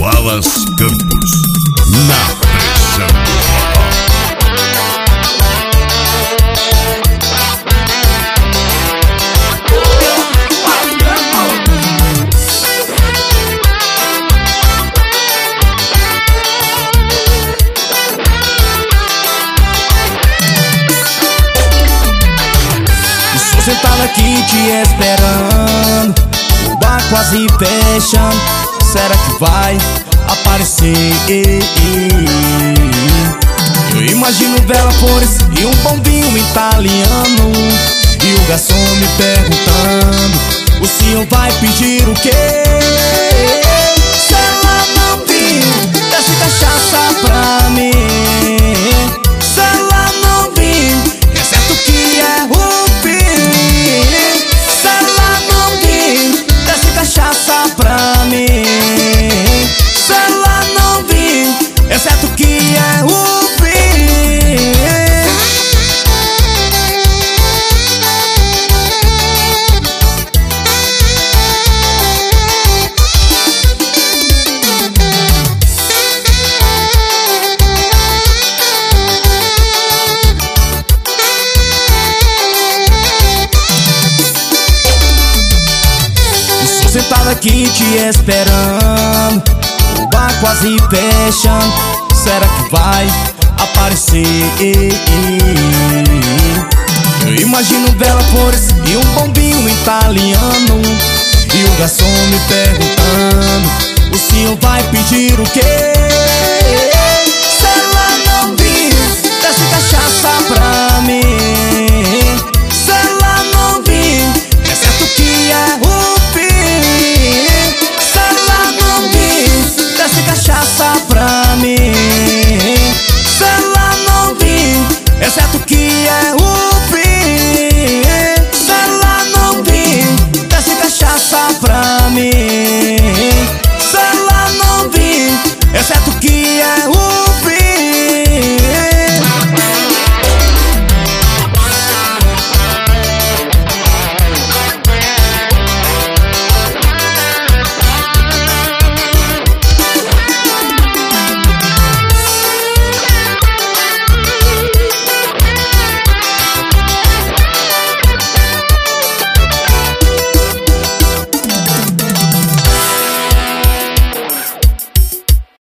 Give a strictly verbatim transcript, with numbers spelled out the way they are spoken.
Wallace Campos, na pressão do forró. Estou sentado aqui te esperando, o bar quase fechando. Será que vai aparecer? Eu imagino vela, flores e um bombinho italiano, e o garçom me perguntando: o senhor vai pedir o quê? Se ela não vir, desce cachaça pra mim. Se ela não vir, é certo que é o fim. Se ela não vir, desce cachaça pra mim. Se ela não vir, é certo que é o fim. Estou sentado aqui te esperando, o bar quase fechando. Será que vai aparecer? Eu imagino vela, flores e um bombinho italiano, e o garçom me perguntando: o senhor vai pedir o quê? Se ela não vir, desce cachaça pra mim. Se ela não vir, é certo que é o fim. Se ela não vir, desce cachaça pra mim.